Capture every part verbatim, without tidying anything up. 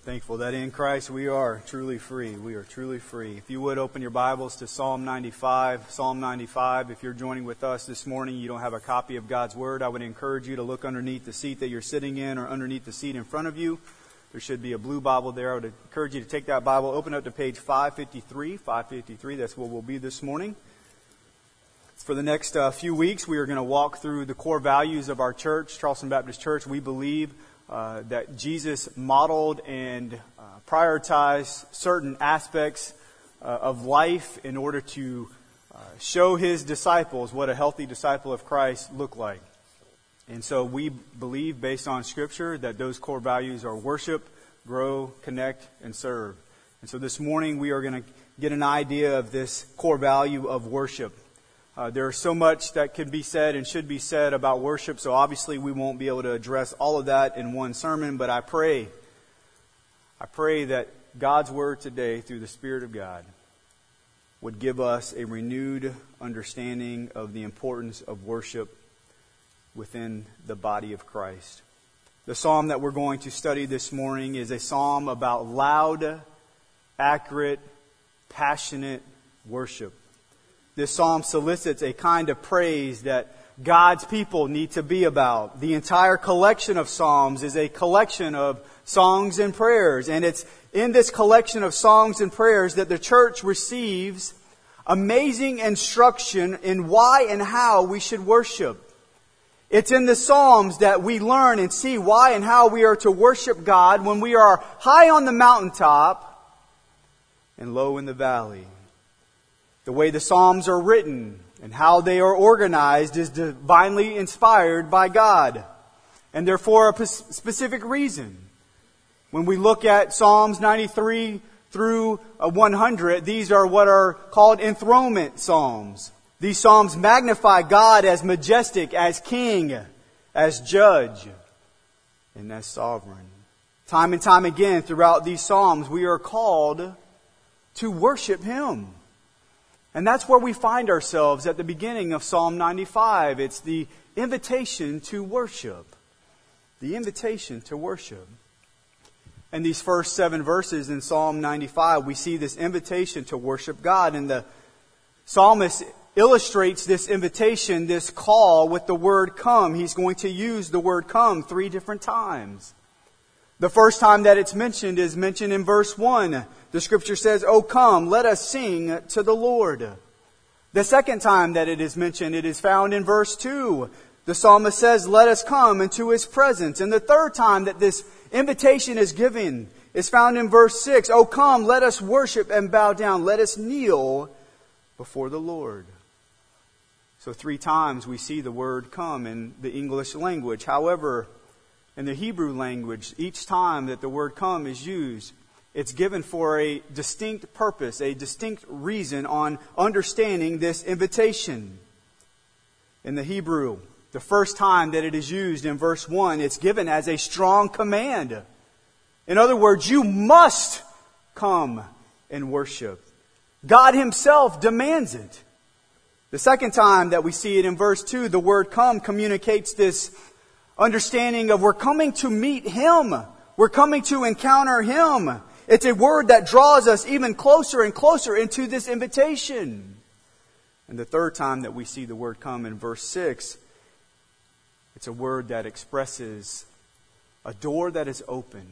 Thankful that in Christ we are truly free. We are truly free. If you would open your Bibles to Psalm ninety-five. Psalm ninety-five, if you're joining with us this morning, you don't have a copy of God's Word, I would encourage you to look underneath the seat that you're sitting in or underneath the seat in front of you. There should be a blue Bible there. I would encourage you to take that Bible, open up to page five fifty-three. five fifty-three, that's where we'll be this morning. For the next uh, few weeks, we are going to walk through the core values of our church, Charleston Baptist Church. We believe uh, that Jesus modeled and uh, prioritized certain aspects uh, of life in order to uh, show His disciples what a healthy disciple of Christ looked like. And so we believe, based on Scripture, that those core values are worship, grow, connect, and serve. And so this morning we are going to get an idea of this core value of worship. Uh, there is so much that can be said and should be said about worship, so obviously we won't be able to address all of that in one sermon, but I pray, I pray that God's Word today, through the Spirit of God, would give us a renewed understanding of the importance of worship within the body of Christ. The psalm that we're going to study this morning is a psalm about loud, accurate, passionate worship. This psalm solicits a kind of praise that God's people need to be about. The entire collection of psalms is a collection of songs and prayers. And it's in this collection of songs and prayers that the church receives amazing instruction in why and how we should worship. It's in the Psalms that we learn and see why and how we are to worship God when we are high on the mountaintop and low in the valley. The way the Psalms are written and how they are organized is divinely inspired by God, and therefore a specific reason. When we look at Psalms ninety-three through one hundred, these are what are called enthronement psalms. These psalms magnify God as majestic, as king, as judge, and as sovereign. Time and time again throughout these psalms, we are called to worship Him. And that's where we find ourselves at the beginning of Psalm ninety-five. It's the invitation to worship. The invitation to worship. In these first seven verses in Psalm ninety-five, we see this invitation to worship God. And the psalmist illustrates this invitation, this call, with the word come. He's going to use the word come three different times. The first time that it's mentioned is mentioned in verse one. The Scripture says, "O come, let us sing to the Lord." The second time that it is mentioned, it is found in verse two. The psalmist says, "Let us come into His presence." And the third time that this invitation is given is found in verse six. "O come, let us worship and bow down. Let us kneel before the Lord." So three times we see the word come in the English language. However, in the Hebrew language, each time that the word come is used, it's given for a distinct purpose, a distinct reason on understanding this invitation. In the Hebrew, the first time that it is used in verse one, it's given as a strong command. In other words, you must come and worship. God Himself demands it. The second time that we see it in verse two, the word come communicates this understanding of we're coming to meet Him. We're coming to encounter Him. It's a word that draws us even closer and closer into this invitation. And the third time that we see the word come in verse six, it's a word that expresses a door that is open.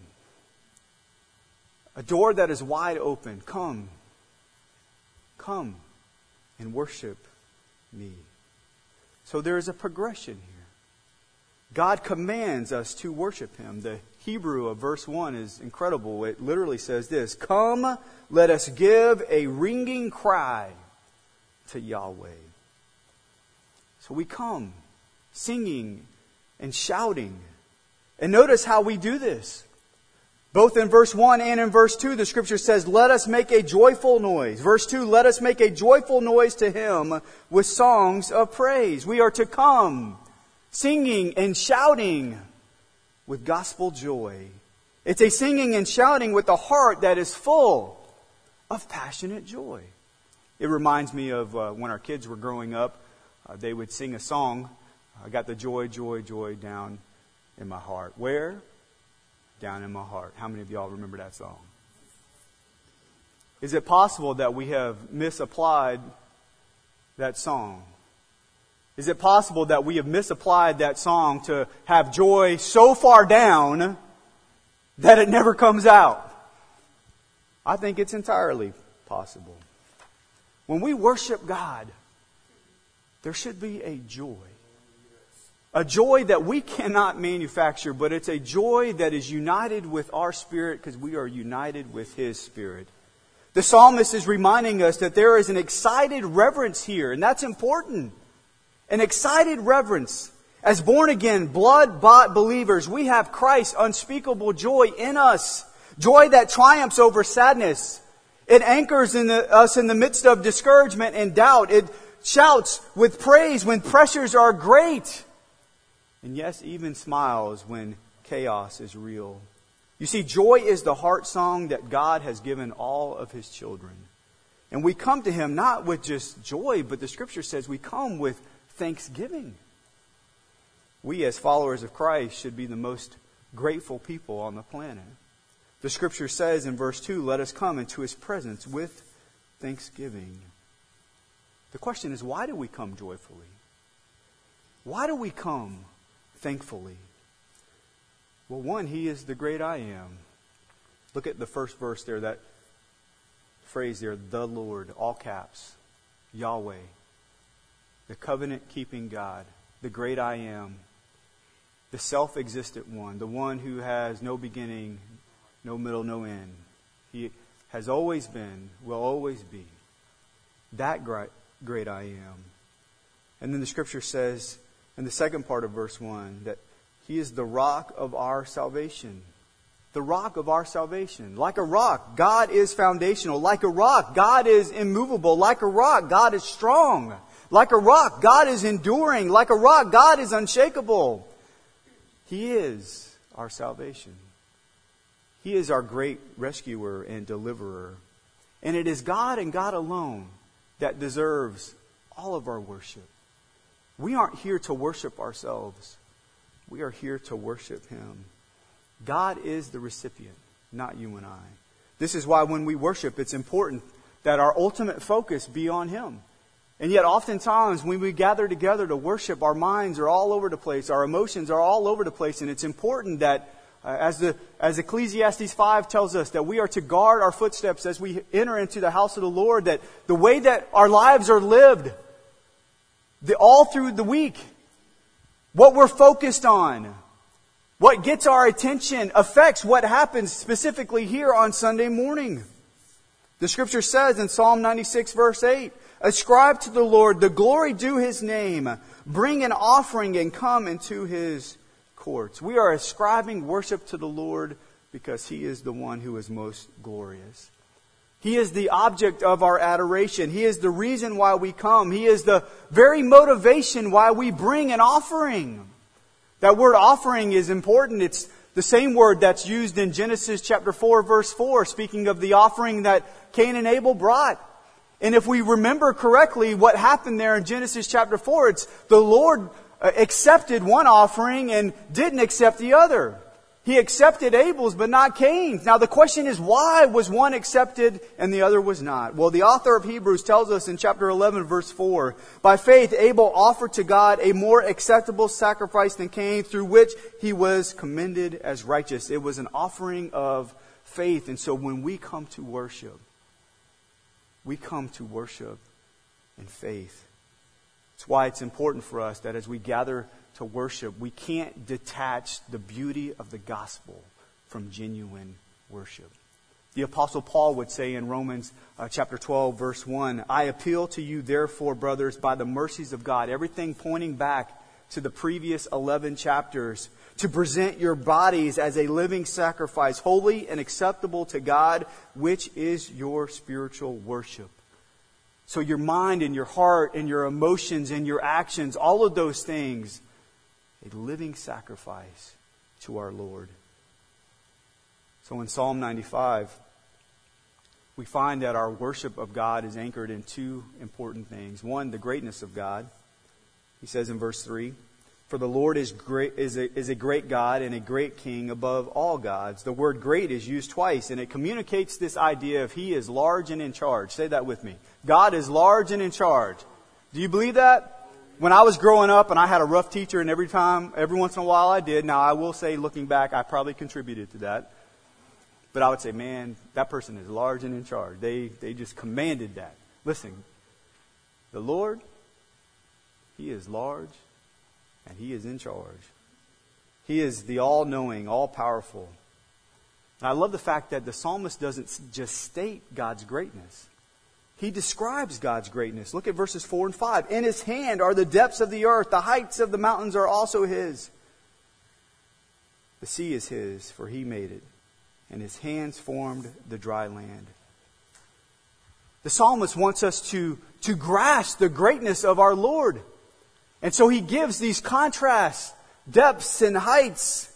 A door that is wide open. Come. Come and worship me. So there is a progression here. God commands us to worship Him. The Hebrew of verse one is incredible. It literally says this: "Come, let us give a ringing cry to Yahweh." So we come singing and shouting. And notice how we do this. Both in verse one and in verse two, the Scripture says, "Let us make a joyful noise." Verse two, "Let us make a joyful noise to Him with songs of praise." We are to come singing and shouting with gospel joy. It's a singing and shouting with a heart that is full of passionate joy. It reminds me of uh, when our kids were growing up, uh, they would sing a song, "I got the joy, joy, joy down in my heart." Where? down in my heart. How many of y'all remember that song? Is it possible that we have misapplied that song? Is it possible that we have misapplied that song to have joy so far down that it never comes out? I think it's entirely possible. When we worship God, there should be a joy. A joy that we cannot manufacture, but it's a joy that is united with our spirit because we are united with His Spirit. The psalmist is reminding us that there is an excited reverence here, and that's important. An excited reverence. As born-again, blood-bought believers, we have Christ's unspeakable joy in us. Joy that triumphs over sadness. It anchors in the, us in the midst of discouragement and doubt. It shouts with praise when pressures are great. And yes, even smiles when chaos is real. You see, joy is the heart song that God has given all of His children. And we come to Him not with just joy, but the Scripture says we come with thanksgiving. We as followers of Christ should be the most grateful people on the planet. The Scripture says in verse two, let us come into His presence with thanksgiving. The question is, why do we come joyfully? Why do we come thankfully? Well, one, He is the great I am. Look at the first verse there, that phrase there, the Lord, all caps, Yahweh, the covenant-keeping God, the great I am, the self-existent one, the one who has no beginning, no middle, no end. He has always been, will always be. That great, great I am. And then the Scripture says in the second part of verse one that He is the rock of our salvation. The rock of our salvation. Like a rock, God is foundational. Like a rock, God is immovable. Like a rock, God is strong. Like a rock, God is enduring. Like a rock, God is unshakable. He is our salvation. He is our great rescuer and deliverer. And it is God and God alone that deserves all of our worship. We aren't here to worship ourselves. We are here to worship Him. God is the recipient, not you and I. This is why when we worship, it's important that our ultimate focus be on Him. And yet oftentimes when we gather together to worship, our minds are all over the place. Our emotions are all over the place. And it's important that, uh, as the as Ecclesiastes five tells us, that we are to guard our footsteps as we enter into the house of the Lord. That the way that our lives are lived, the, all through the week, what we're focused on, what gets our attention, affects what happens specifically here on Sunday morning. The Scripture says in Psalm ninety-six verse eight, ascribe to the Lord the glory due His name. Bring an offering and come into His courts. We are ascribing worship to the Lord because He is the one who is most glorious. He is the object of our adoration. He is the reason why we come. He is the very motivation why we bring an offering. That word offering is important. It's the same word that's used in Genesis chapter four, verse four, speaking of the offering that Cain and Abel brought. And if we remember correctly what happened there in Genesis chapter four, it's the Lord accepted one offering and didn't accept the other. He accepted Abel's but not Cain's. Now the question is, why was one accepted and the other was not? Well, the author of Hebrews tells us in chapter eleven verse four, by faith Abel offered to God a more acceptable sacrifice than Cain, through which he was commended as righteous. It was an offering of faith. And so when we come to worship, we come to worship in faith. That's why it's important for us that as we gather to worship, we can't detach the beauty of the gospel from genuine worship. The Apostle Paul would say in Romans uh, chapter twelve, verse one, I appeal to you, therefore, brothers, by the mercies of God, everything pointing back to the previous eleven chapters, to present your bodies as a living sacrifice, holy and acceptable to God, which is your spiritual worship. So your mind and your heart and your emotions and your actions, all of those things, a living sacrifice to our Lord. So in Psalm ninety-five, we find that our worship of God is anchored in two important things. One, the greatness of God. He says in verse three, For the Lord is great, is a, is a great God and a great King above all gods. The word great is used twice, and it communicates this idea of He is large and in charge. Say that with me. God is large and in charge. Do you believe that? When I was growing up and I had a rough teacher, and every time, every once in a while I did. Now I will say, looking back, I probably contributed to that. But I would say, man, that person is large and in charge. They, they just commanded that. Listen, the Lord, He is large. And He is in charge. He is the all-knowing, all-powerful. And I love the fact that the psalmist doesn't just state God's greatness. He describes God's greatness. Look at verses four and five. In His hand are the depths of the earth. The heights of the mountains are also His. The sea is His, for He made it. And His hands formed the dry land. The psalmist wants us to, to grasp the greatness of our Lord. And so he gives these contrasts, depths and heights.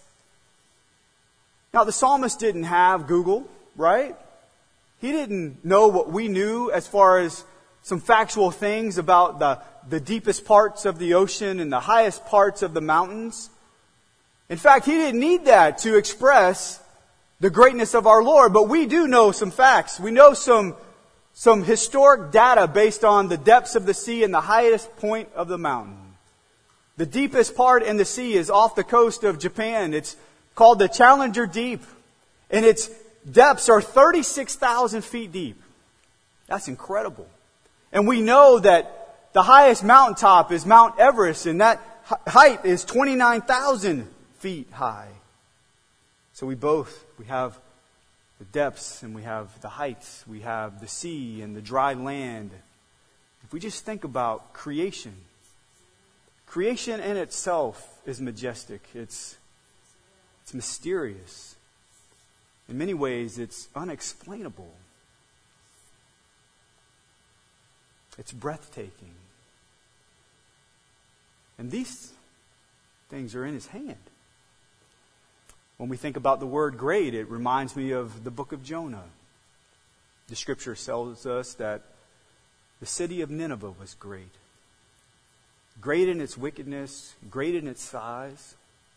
Now the psalmist didn't have Google, right? He didn't know what we knew as far as some factual things about the, the deepest parts of the ocean and the highest parts of the mountains. In fact, he didn't need that to express the greatness of our Lord. But we do know some facts. We know some, some historic data based on the depths of the sea and the highest point of the mountain. The deepest part in the sea is off the coast of Japan. It's called the Challenger Deep. And its depths are thirty-six thousand feet deep. That's incredible. And we know that the highest mountaintop is Mount Everest. And that height is twenty-nine thousand feet high. So we both, we have the depths and we have the heights. We have the sea and the dry land. If we just think about creation, creation in itself is majestic. It's, it's mysterious. In many ways, it's unexplainable. It's breathtaking. And these things are in His hand. When we think about the word great, it reminds me of the book of Jonah. The scripture tells us that the city of Nineveh was great. Great in its wickedness, great in its size.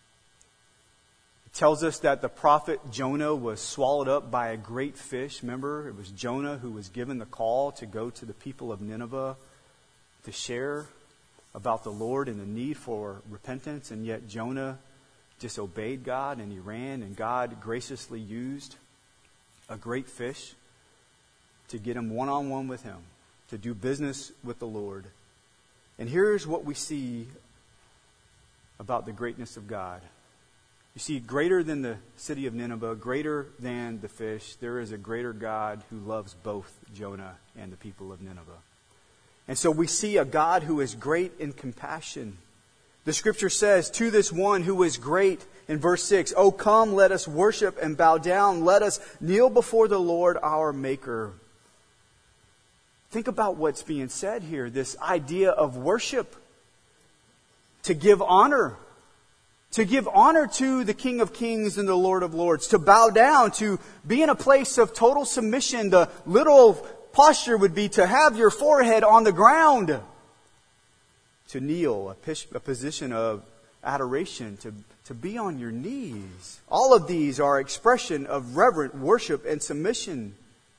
It tells us that the prophet Jonah was swallowed up by a great fish. Remember, it was Jonah who was given the call to go to the people of Nineveh to share about the Lord and the need for repentance. And yet Jonah disobeyed God and he ran, and God graciously used a great fish to get him one-on-one with Him, to do business with the Lord. And here's what we see about the greatness of God. You see, greater than the city of Nineveh, greater than the fish, there is a greater God who loves both Jonah and the people of Nineveh. And so we see a God who is great in compassion. The scripture says, to this one who is great, in verse six, "Oh, come, let us worship and bow down. Let us kneel before the Lord our Maker." Think about what's being said here, this idea of worship. To give honor. To give honor to the King of Kings and the Lord of Lords. To bow down, to be in a place of total submission. The literal posture would be to have your forehead on the ground. To kneel, a position of adoration, to, to be on your knees. All of these are expression of reverent worship and submission.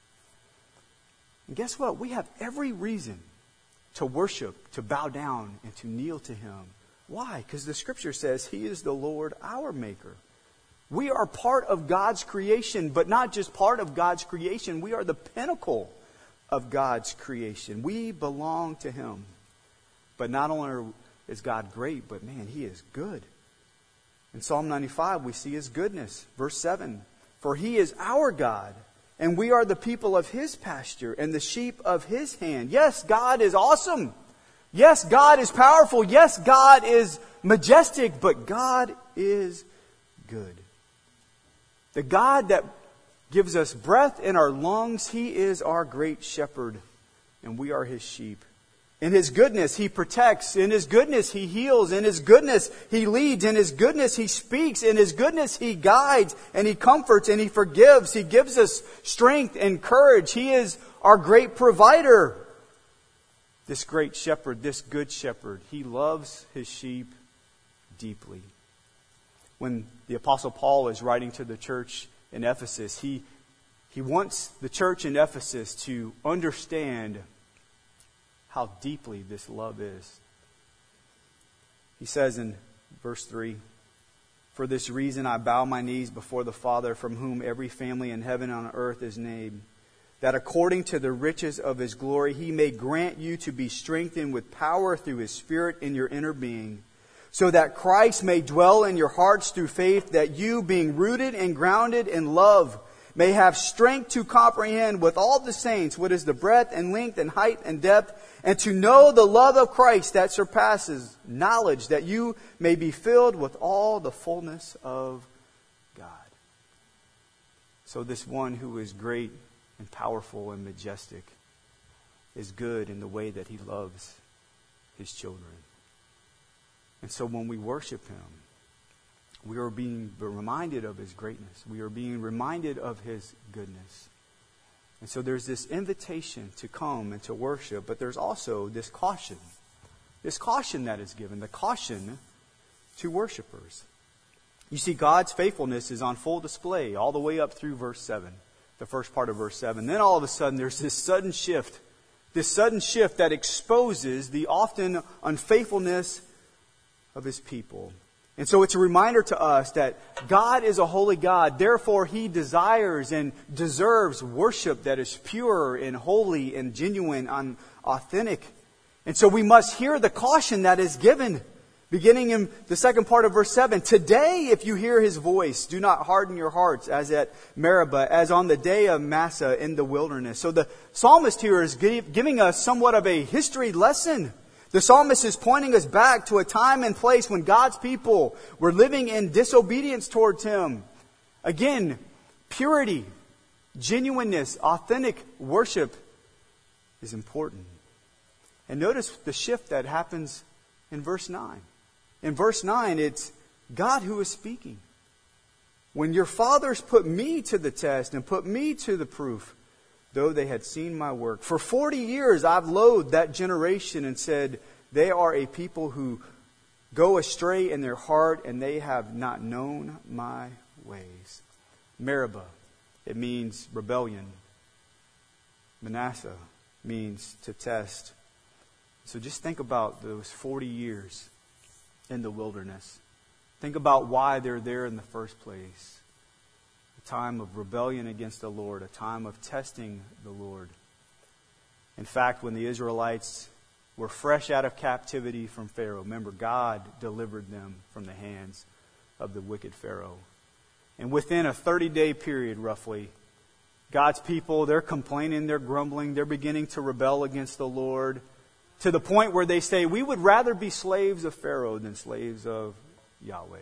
And guess what? We have every reason to worship, to bow down, and to kneel to Him. Why? Because the scripture says He is the Lord our Maker. We are part of God's creation, but not just part of God's creation. We are the pinnacle of God's creation. We belong to Him. But not only is God great, but man, He is good. In Psalm ninety-five, we see His goodness. Verse seven, "For He is our God, and we are the people of His pasture and the sheep of His hand." Yes, God is awesome. Yes, God is powerful. Yes, God is majestic, but God is good. The God that gives us breath in our lungs, He is our great shepherd, and we are His sheep. In His goodness, He protects. In His goodness, He heals. In His goodness, He leads. In His goodness, He speaks. In His goodness, He guides and He comforts and He forgives. He gives us strength and courage. He is our great provider. This great shepherd, this good shepherd, He loves His sheep deeply. When the Apostle Paul is writing to the church in Ephesus, he, he wants the church in Ephesus to understand how deeply this love is. He says in verse three, "For this reason I bow my knees before the Father, from whom every family in heaven and on earth is named, that according to the riches of His glory He may grant you to be strengthened with power through His Spirit in your inner being, so that Christ may dwell in your hearts through faith, that you, being rooted and grounded in love, may have strength to comprehend with all the saints what is the breadth and length and height and depth, and to know the love of Christ that surpasses knowledge, that you may be filled with all the fullness of God." So this one who is great and powerful and majestic is good in the way that He loves His children. And so when we worship Him, we are being reminded of His greatness. We are being reminded of His goodness. And so there's this invitation to come and to worship, but there's also this caution. This caution that is given, the caution to worshipers. You see, God's faithfulness is on full display all the way up through verse seven, the first part of verse seven. Then all of a sudden there's this sudden shift, this sudden shift that exposes the often unfaithfulness of His people. And so it's a reminder to us that God is a holy God. Therefore, He desires and deserves worship that is pure and holy and genuine and authentic. And so we must hear the caution that is given, beginning in the second part of verse seven. "Today, if you hear His voice, do not harden your hearts as at Meribah, as on the day of Massah in the wilderness." So the psalmist here is giving us somewhat of a history lesson. The psalmist is pointing us back to a time and place when God's people were living in disobedience towards Him. Again, purity, genuineness, authentic worship is important. And notice the shift that happens in verse nine. In verse nine, it's God who is speaking. "When your fathers put me to the test and put me to the proof, though they had seen my work. For forty years I've loathed that generation and said, they are a people who go astray in their heart, and they have not known my ways." Meribah, it means rebellion. Manasseh means to test. So just think about those forty years in the wilderness. Think about why they're there in the first place. A time of rebellion against the Lord, a time of testing the Lord. In fact, when the Israelites were fresh out of captivity from Pharaoh, remember, God delivered them from the hands of the wicked Pharaoh. And within a thirty-day period, roughly, God's people, they're complaining, they're grumbling, they're beginning to rebel against the Lord, to the point where they say, "We would rather be slaves of Pharaoh than slaves of Yahweh."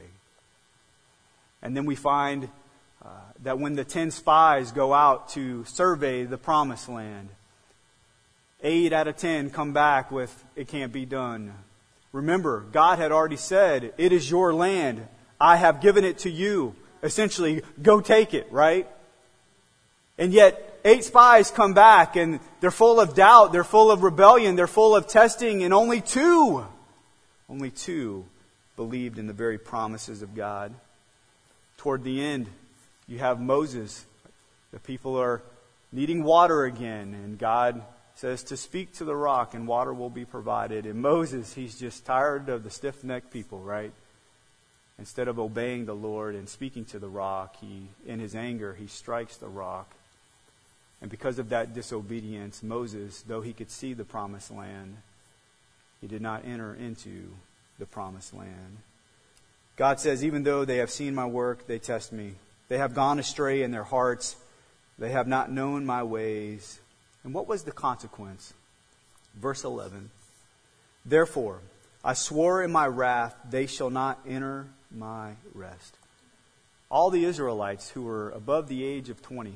And then we find Uh, that when the ten spies go out to survey the promised land, eight out of ten come back with, "It can't be done." Remember, God had already said, "It is your land. I have given it to you." Essentially, go take it, right? And yet, eight spies come back and they're full of doubt, they're full of rebellion, they're full of testing, and only two, only two believed in the very promises of God. Toward the end, you have Moses. The people are needing water again, and God says to speak to the rock and water will be provided. And Moses, he's just tired of the stiff-necked people, right? Instead of obeying the Lord and speaking to the rock, he, in his anger, he strikes the rock. And because of that disobedience, Moses, though he could see the promised land, he did not enter into the promised land. God says, "Even though they have seen my work, they test me. They have gone astray in their hearts. They have not known my ways." And what was the consequence? Verse eleven. "Therefore, I swore in my wrath, they shall not enter my rest." All the Israelites who were above the age of twenty,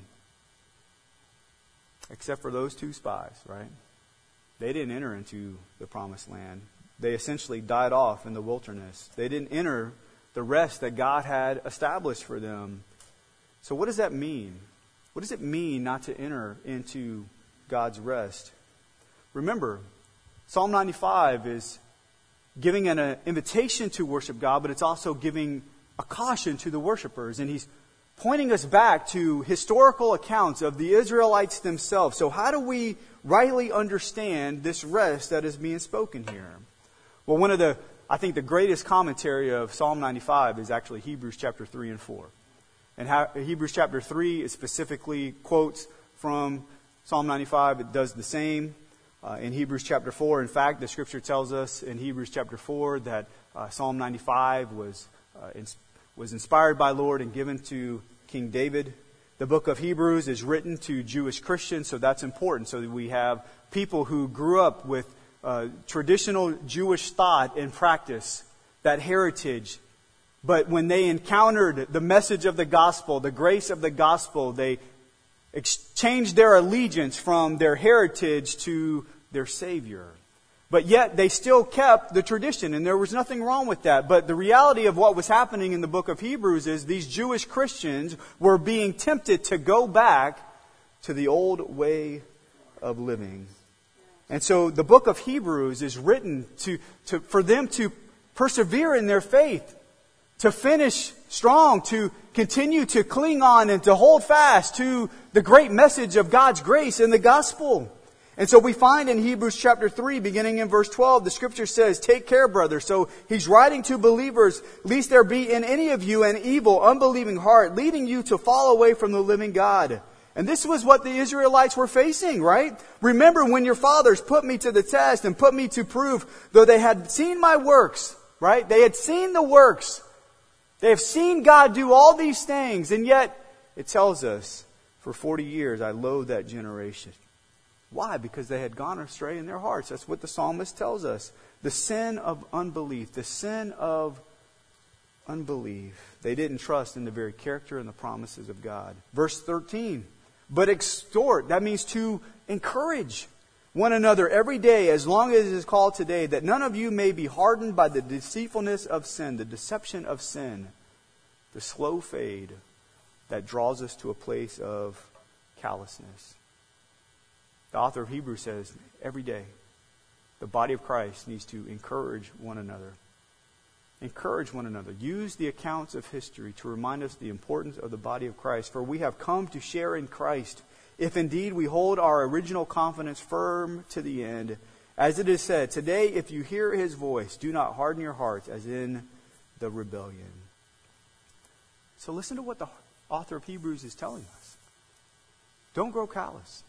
except for those two spies, right? They didn't enter into the promised land. They essentially died off in the wilderness. They didn't enter the rest that God had established for them. So what does that mean? What does it mean not to enter into God's rest? Remember, Psalm ninety-five is giving an uh, invitation to worship God, but it's also giving a caution to the worshipers. And he's pointing us back to historical accounts of the Israelites themselves. So how do we rightly understand this rest that is being spoken here? Well, one of the, I think the greatest commentary of Psalm ninety-five is actually Hebrews chapter three and four. And how, Hebrews chapter three is specifically quotes from Psalm ninety-five. It does the same uh, in Hebrews chapter four. In fact, the scripture tells us in Hebrews chapter four that uh, Psalm ninety-five was uh, in, was inspired by Lord and given to King David. The book of Hebrews is written to Jewish Christians, so that's important. So that we have people who grew up with uh, traditional Jewish thought and practice, that heritage. But when they encountered the message of the gospel, the grace of the gospel, they exchanged their allegiance from their heritage to their Savior. But yet they still kept the tradition, and there was nothing wrong with that. But the reality of what was happening in the book of Hebrews is these Jewish Christians were being tempted to go back to the old way of living. And so the book of Hebrews is written to, to for them to persevere in their faith, to finish strong, to continue to cling on and to hold fast to the great message of God's grace in the gospel. And so we find in Hebrews chapter three, beginning in verse twelve, the scripture says, "Take care, brothers." So he's writing to believers, "Lest there be in any of you an evil, unbelieving heart, leading you to fall away from the living God." And this was what the Israelites were facing, right? "Remember when your fathers put me to the test and put me to proof, though they had seen my works," right? They had seen the works. They have seen God do all these things. And yet, it tells us, "For forty years I loathed that generation." Why? Because they had gone astray in their hearts. That's what the psalmist tells us. The sin of unbelief. The sin of unbelief. They didn't trust in the very character and the promises of God. Verse thirteen. "But exhort," that means to encourage one another every day, as long as it is called today, "that none of you may be hardened by the deceitfulness of sin," the deception of sin, the slow fade that draws us to a place of callousness. The author of Hebrews says, every day, the body of Christ needs to encourage one another. Encourage one another. Use the accounts of history to remind us the importance of the body of Christ. For we have come to share in Christ, if indeed we hold our original confidence firm to the end. As it is said, "Today, if you hear His voice, do not harden your hearts as in the rebellion." So listen to what the author of Hebrews is telling us. Don't grow callous.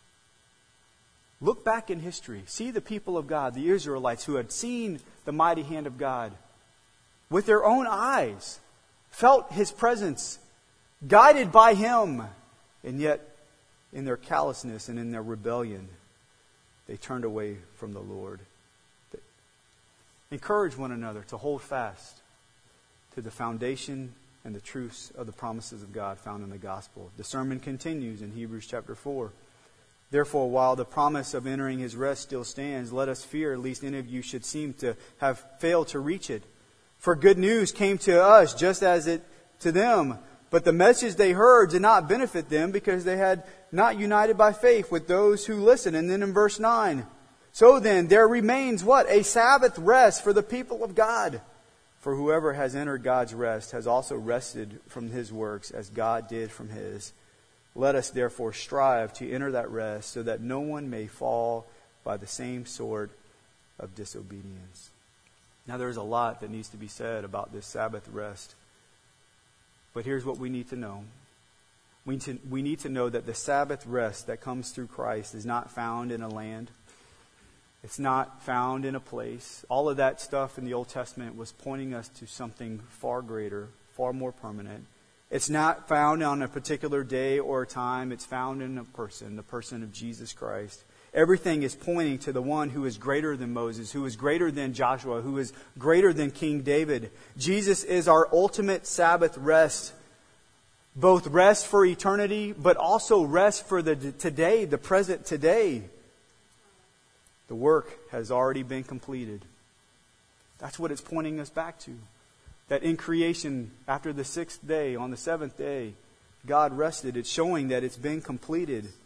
Look back in history. See the people of God, the Israelites, who had seen the mighty hand of God with their own eyes, felt His presence, guided by Him, and yet in their callousness and in their rebellion, they turned away from the Lord. Encourage one another to hold fast to the foundation and the truths of the promises of God found in the gospel. The sermon continues in Hebrews chapter four. "Therefore, while the promise of entering His rest still stands, let us fear lest any of you should seem to have failed to reach it. For good news came to us just as it to them. But the message they heard did not benefit them because they had not united by faith with those who listened." And then in verse nine, "So then there remains" what? "A Sabbath rest for the people of God. For whoever has entered God's rest has also rested from his works as God did from His. Let us therefore strive to enter that rest so that no one may fall by the same sort of disobedience." Now there's a lot that needs to be said about this Sabbath rest. But here's what we need to know. We need to, we need to know that the Sabbath rest that comes through Christ is not found in a land. It's not found in a place. All of that stuff in the Old Testament was pointing us to something far greater, far more permanent. It's not found on a particular day or time. It's found in a person, the person of Jesus Christ. Everything is pointing to the one who is greater than Moses, who is greater than Joshua, who is greater than King David. Jesus is our ultimate Sabbath rest. Both rest for eternity, but also rest for the today, the present today. The work has already been completed. That's what it's pointing us back to. That in creation, after the sixth day, on the seventh day, God rested. It's showing that it's been completed.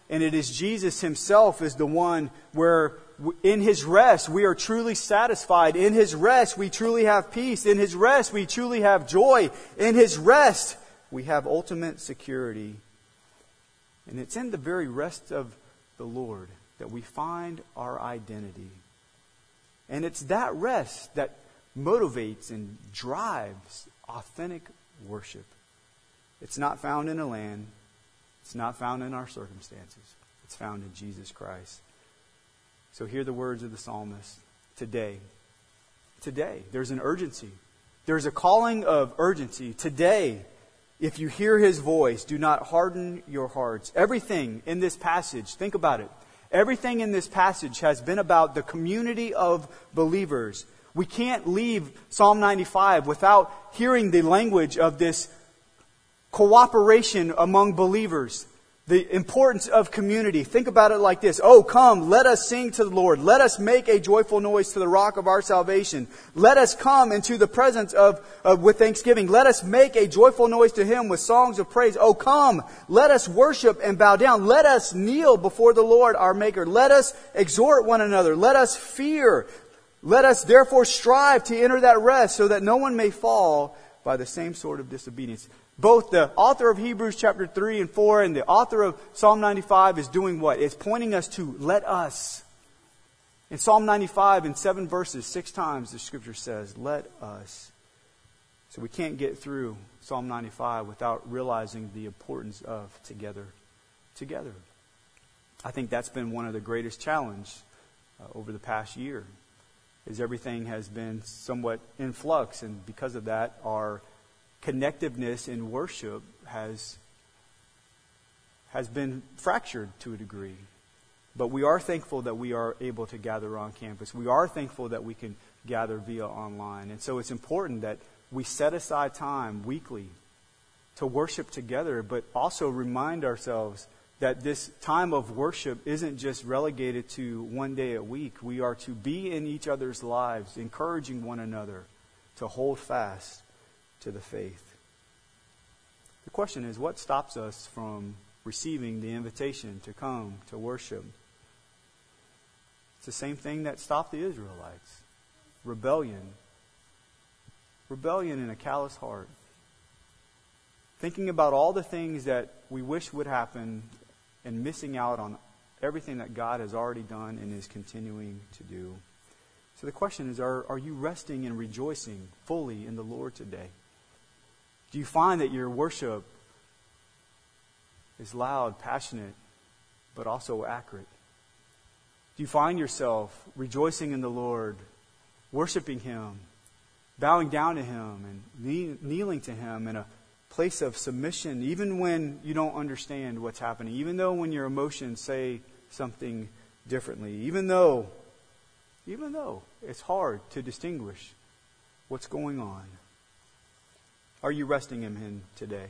And it is Jesus himself is the one where in his rest we are truly satisfied. In his rest we truly have peace. In his rest we truly have joy. In his rest we have ultimate security. And it's in the very rest of the Lord that we find our identity. And it's that rest that motivates and drives authentic worship. It's not found in a land. It's not found in our circumstances. It's found in Jesus Christ. So hear the words of the psalmist. Today. Today. There's an urgency. There's a calling of urgency. Today, if you hear his voice, do not harden your hearts. Everything in this passage, think about it. Everything in this passage has been about the community of believers. We can't leave Psalm ninety-five without hearing the language of this cooperation among believers. The importance of community. Think about it like this. Oh, come, let us sing to the Lord. Let us make a joyful noise to the rock of our salvation. Let us come into the presence of, of with thanksgiving. Let us make a joyful noise to him with songs of praise. Oh, come, let us worship and bow down. Let us kneel before the Lord our Maker. Let us exhort one another. Let us fear. Let us therefore strive to enter that rest so that no one may fall by the same sort of disobedience. Both the author of Hebrews chapter three and four and the author of Psalm ninety-five is doing what? It's pointing us to let us. In Psalm ninety-five, in seven verses, six times the scripture says, let us. So we can't get through Psalm ninety-five without realizing the importance of together. Together. I think that's been one of the greatest challenges uh, over the past year. Is everything has been somewhat in flux, and because of that, our connectiveness in worship has has been fractured to a degree. But we are thankful that we are able to gather on campus. We are thankful that we can gather via online. And so it's important that we set aside time weekly to worship together, but also remind ourselves that this time of worship isn't just relegated to one day a week. We are to be in each other's lives, encouraging one another to hold fast to the faith. The question is, what stops us from receiving the invitation to come to worship? It's the same thing that stopped the Israelites. Rebellion. Rebellion in a callous heart. Thinking about all the things that we wish would happen and missing out on everything that God has already done and is continuing to do. So the question is, are, are you resting and rejoicing fully in the Lord today? Do you find that your worship is loud, passionate, but also accurate? Do you find yourself rejoicing in the Lord, worshiping Him, bowing down to Him, and kneeling to Him in a place of submission, even when you don't understand what's happening, even though when your emotions say something differently, even though, even though it's hard to distinguish what's going on? Are you resting in Him today?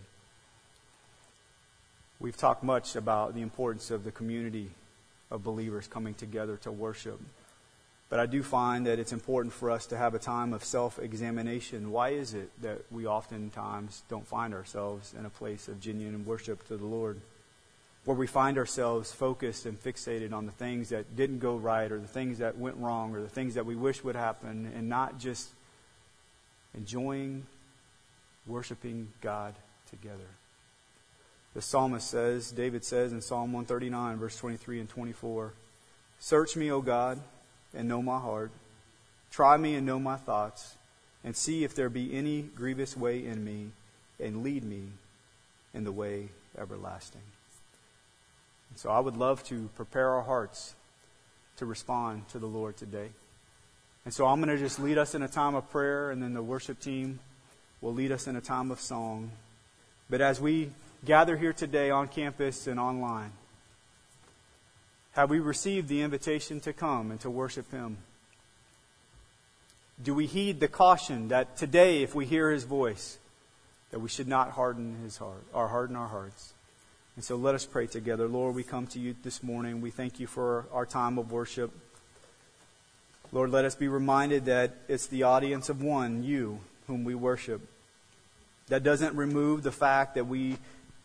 We've talked much about the importance of the community of believers coming together to worship. But I do find that it's important for us to have a time of self-examination. Why is it that we oftentimes don't find ourselves in a place of genuine worship to the Lord, where we find ourselves focused and fixated on the things that didn't go right, or the things that went wrong, or the things that we wish would happen, and not just enjoying worshiping God together? The psalmist says, David says in Psalm one thirty-nine, verse twenty-three and twenty-four, "Search me, O God, and know my heart. Try me and know my thoughts, and see if there be any grievous way in me, and lead me in the way everlasting." And so I would love to prepare our hearts to respond to the Lord today. And so I'm going to just lead us in a time of prayer, and then the worship team will lead us in a time of song. But as we gather here today on campus and online, have we received the invitation to come and to worship Him? Do we heed the caution that today, if we hear His voice, that we should not harden His heart, or harden our hearts? And so let us pray together. Lord, we come to You this morning. We thank You for our time of worship. Lord, let us be reminded that it's the audience of one, You, whom we worship. That doesn't remove the fact that we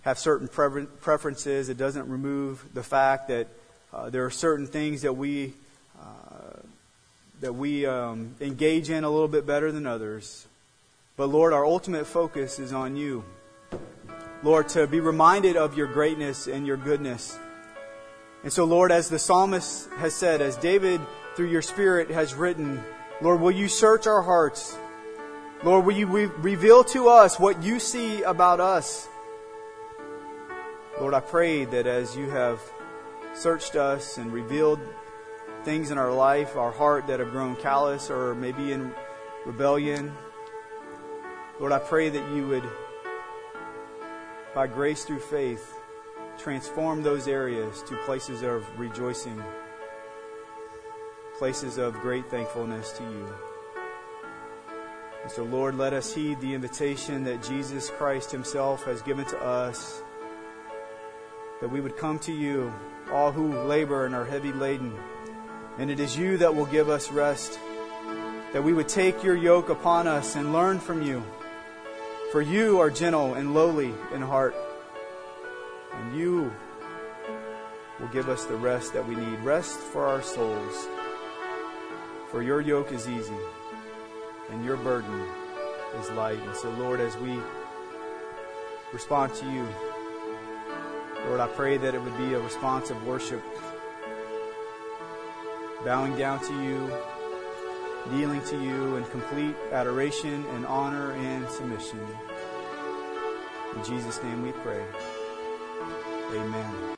have certain prefer- preferences. It doesn't remove the fact that uh, there are certain things that we uh, that we um, engage in a little bit better than others. But Lord, our ultimate focus is on you. Lord, to be reminded of your greatness and your goodness. And so, Lord, as the psalmist has said, as David, through your Spirit, has written, Lord, will you search our hearts? Lord, will you re- reveal to us what you see about us? Lord, I pray that as you have searched us and revealed things in our life, our heart that have grown callous or maybe in rebellion, Lord, I pray that you would, by grace through faith, transform those areas to places of rejoicing, places of great thankfulness to you. And so, Lord, let us heed the invitation that Jesus Christ Himself has given to us, that we would come to you, all who labor and are heavy laden, and it is you that will give us rest, that we would take your yoke upon us and learn from you. For you are gentle and lowly in heart, and you will give us the rest that we need, rest for our souls. For your yoke is easy, and your burden is light. And so, Lord, as we respond to you, Lord, I pray that it would be a response of worship, bowing down to you, kneeling to you in complete adoration and honor and submission. In Jesus' name we pray. Amen.